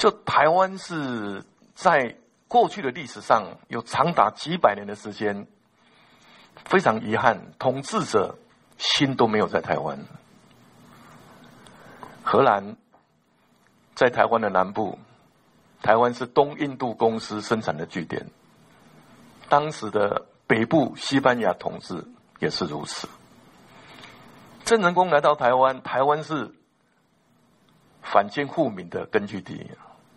就台湾是在过去的历史上有长达几百年的时间，非常遗憾，统治者心都没有在台湾。荷兰在台湾的南部，台湾是东印度公司生产的据点，当时的北部西班牙统治也是如此。郑成功来到台湾，台湾是反清复明的根据地。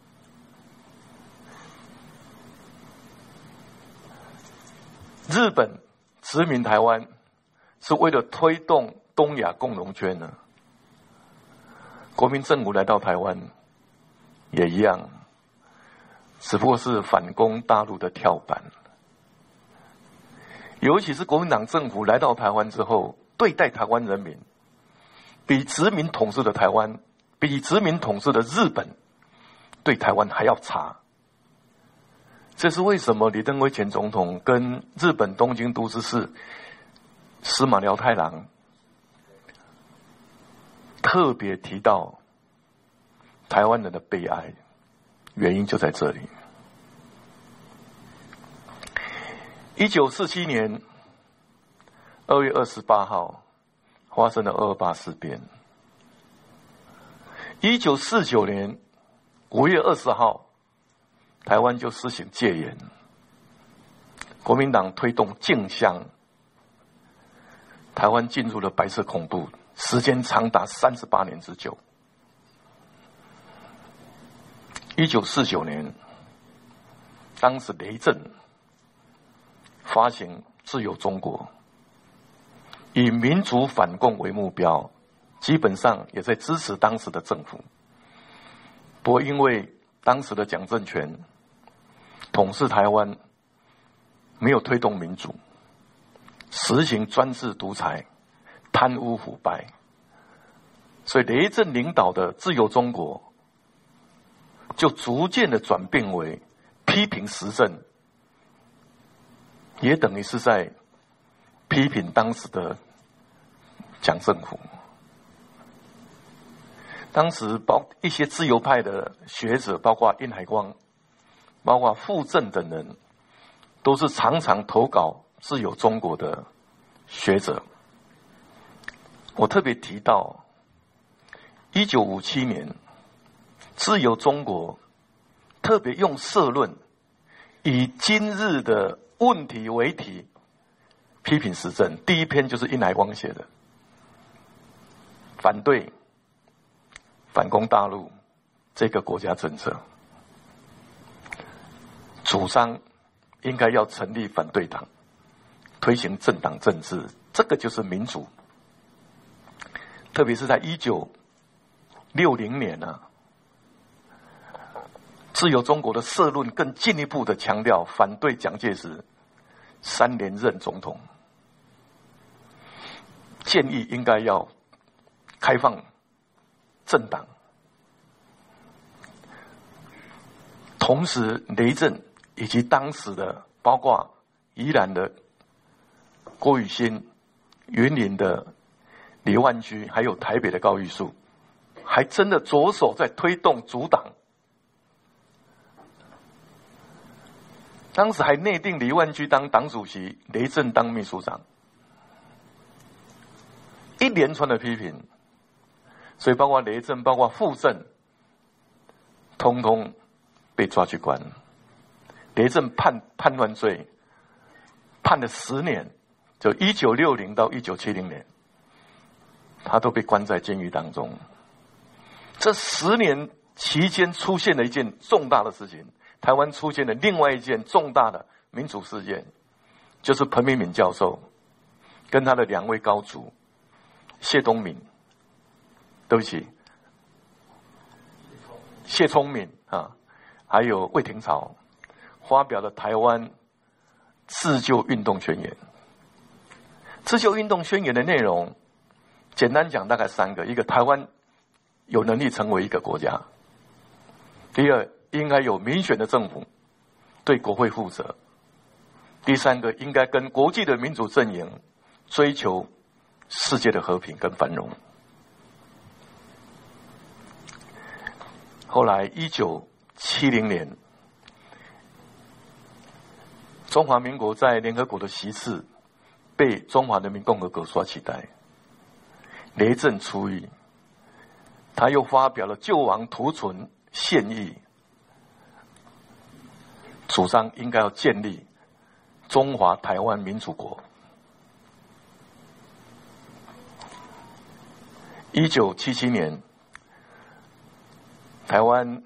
日本殖民台湾是为了推动东亚共荣圈呢。国民政府来到台湾也一样，只不过是反攻大陆的跳板。尤其是国民党政府来到台湾之后，对待台湾人民比殖民统治的台湾，比殖民统治的日本对台湾还要差。这是为什么李登辉前总统跟日本东京都知事司马辽太郎特别提到台湾人的悲哀，原因就在这里。1947年2月28号发生了228事变。1949年5月20号台湾就施行戒严，国民党推动禁香，台湾进入了白色恐怖，时间长达38年之久。1949年，当时雷震发行《自由中国》，以民主反共为目标，基本上也在支持当时的政府。不过因为当时的蒋政权统治台湾，没有推动民主，实行专制独裁，贪污腐败，所以雷震领导的自由中国就逐渐的转变为批评时政，也等于是在批评当时的蒋政府。当时一些自由派的学者，包括殷海光，包括傅政等人，都是常常投稿自由中国的学者。我特别提到1957年自由中国特别用社论以今日的问题为题批评时政，第一篇就是殷海光写的，反对反攻大陆这个国家政策，主张应该要成立反对党，推行政党政治，这个就是民主。特别是在1960年啊，自由中国的社论更进一步的强调反对蒋介石3连任总统，建议应该要开放政党。同时雷震以及当时的包括宜兰的郭雨新、云林的李万居，还有台北的高玉树，还真的着手在推动组党。当时还内定李万居当党主席，雷震当秘书长，一连串的批评，所以包括雷震，包括傅政，通通被抓去关。雷震判乱罪，判了10年，就1960到1970年，他都被关在监狱当中。这10年期间出现了一件重大的事情，台湾出现了另外一件重大的民主事件，就是彭明敏教授跟他的2位高足谢东闵，对不起，谢聪敏啊，还有魏廷朝发表了台湾自救运动宣言。自救运动宣言的内容简单讲大概3个：一个，台湾有能力成为一个国家；第二，应该有民选的政府，对国会负责；第3个，应该跟国际的民主阵营追求世界的和平跟繁荣。后来19 1970年，中华民国在联合国的席次被中华人民共和国所取代。雷震出狱，他又发表了救亡图存献议，主张应该要建立中华台湾民主国。1977年，台湾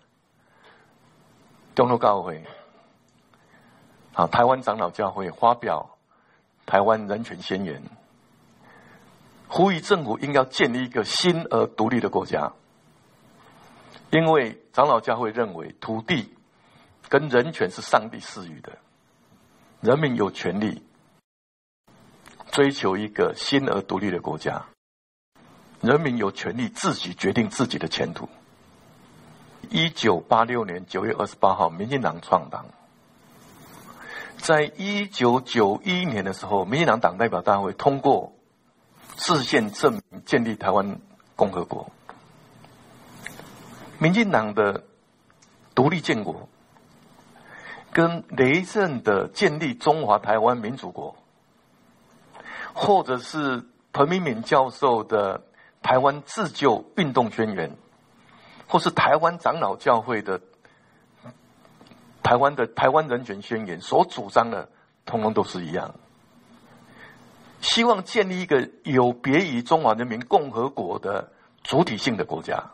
中路教会台湾长老教会发表台湾人权宣言，呼吁政府应该建立一个新而独立的国家。因为长老教会认为土地跟人权是上帝赐予的，人民有权利追求一个新而独立的国家，人民有权利自己决定自己的前途。1986年9月28号，民进党创党。在1991年的时候，民进党党代表大会通过制宪证明建立台湾共和国。民进党的独立建国跟雷震的建立中华台湾民主国，或者是彭明敏教授的台湾自救运动宣言，或是台湾长老教会的台湾人权宣言所主张的，通通都是一样，希望建立一个有别于中华人民共和国的主体性的国家。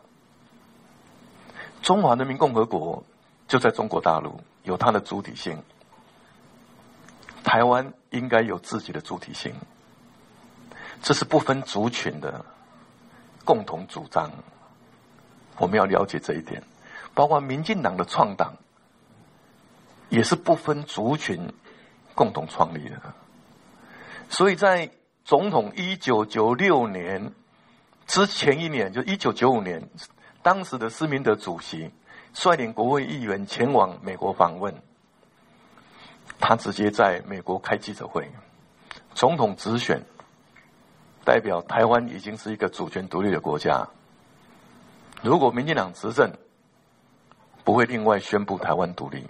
中华人民共和国就在中国大陆，有它的主体性，台湾应该有自己的主体性，这是不分族群的共同主张。我们要了解这一点，包括民进党的创党也是不分族群共同创立的。所以在总统1996年之前一年，就1995年，当时的施明德主席率领国会议员前往美国访问，他直接在美国开记者会，总统直选代表台湾已经是一个主权独立的国家，如果民进党执政，不会另外宣布台湾独立。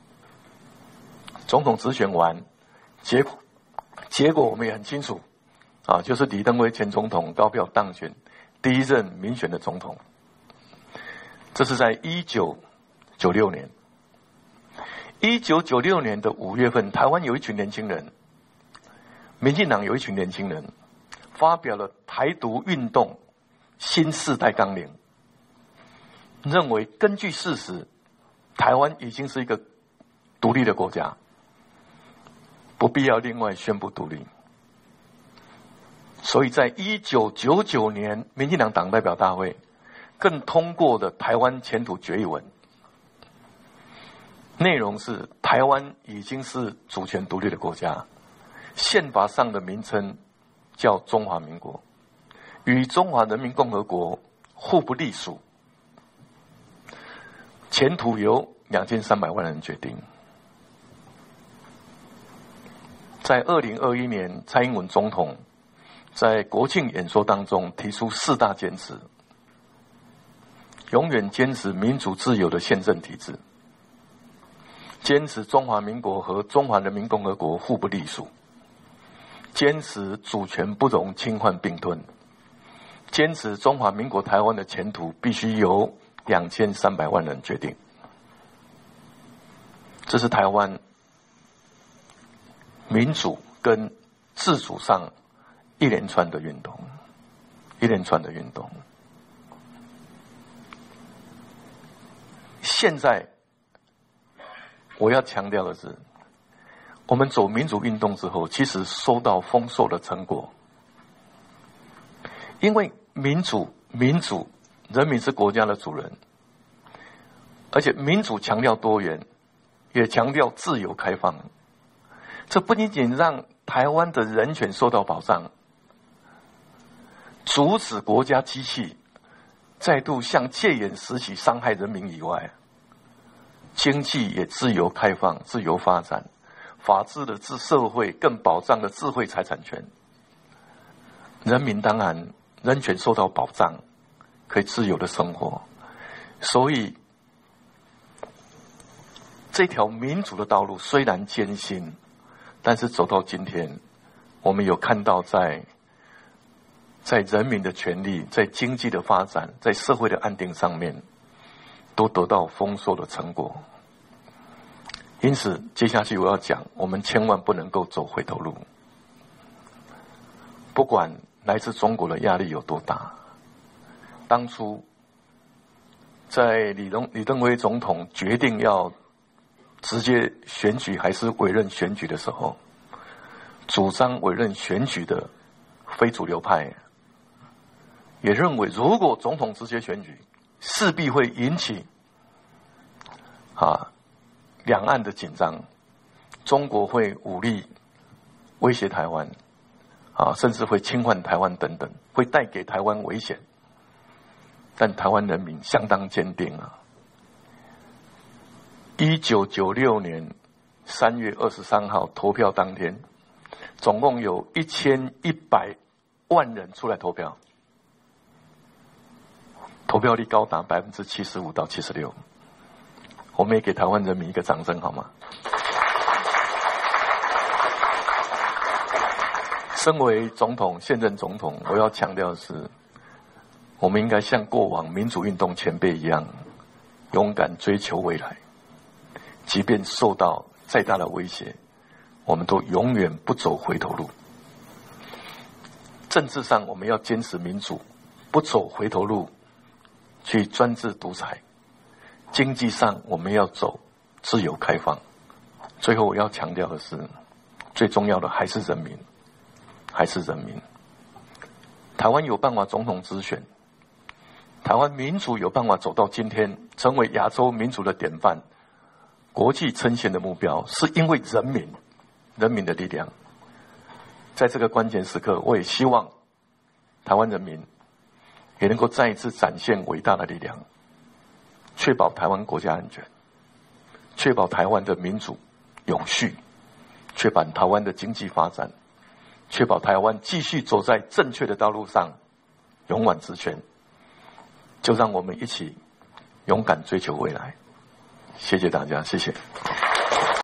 总统直选完，结果我们也很清楚，就是李登辉前总统高票当选第一任民选的总统。这是在1996年。1996年的5月份，台湾有一群年轻人，民进党有一群年轻人，发表了台独运动新世代纲领，认为根据事实，台湾已经是一个独立的国家，不必要另外宣布独立。所以在1999年，民进党党代表大会更通过的台湾前途决议文，内容是台湾已经是主权独立的国家，宪法上的名称叫中华民国，与中华人民共和国互不隶属，前途由2300万人决定。在2021年，蔡英文总统在国庆演说当中提出4大坚持，永远坚持民主自由的宪政体制，坚持中华民国和中华人民共和国互不隶属，坚持主权不容侵犯并吞，坚持中华民国台湾的前途必须由2300万人决定。这是台湾民主跟自主上一连串的运动，一连串的运动。现在我要强调的是，我们走民主运动之后，其实收到丰硕的成果。因为民主，人民是国家的主人，而且民主强调多元，也强调自由开放。这不仅仅让台湾的人权受到保障，阻止国家机器再度像戒严时期伤害人民以外，经济也自由开放、自由发展，法治的社会更保障了智慧财产权。人民当然人权受到保障，可以自由的生活。所以这条民主的道路虽然艰辛，但是走到今天，我们有看到在人民的权利、在经济的发展、在社会的安定上面，都得到丰硕的成果。因此，接下去我要讲，我们千万不能够走回头路。不管来自中国的压力有多大，当初在李登辉总统决定要直接选举还是委任选举的时候，主张委任选举的非主流派也认为，如果总统直接选举，势必会引起两岸的紧张，中国会武力威胁台湾，甚至会侵犯台湾等等，会带给台湾危险。但台湾人民相当坚定1996年3月23号投票当天，总共有1100万人出来投票，投票率高达75%到76%。我们也给台湾人民一个掌声好吗？身为总统，现任总统，我要强调的是，我们应该像过往民主运动前辈一样，勇敢追求未来。即便受到再大的威胁，我们都永远不走回头路。政治上我们要坚持民主，不走回头路去专制独裁。经济上我们要走自由开放。最后我要强调的是，最重要的还是人民，还是人民。台湾有办法总统直选，台湾民主有办法走到今天，成为亚洲民主的典范，国际称羡的目标，是因为人民的力量。在这个关键时刻，我也希望台湾人民也能够再一次展现伟大的力量，确保台湾国家安全，确保台湾的民主永续，确保台湾的经济发展，确保台湾继续走在正确的道路上，勇往直前。就让我们一起勇敢追求未来。谢谢大家，谢谢。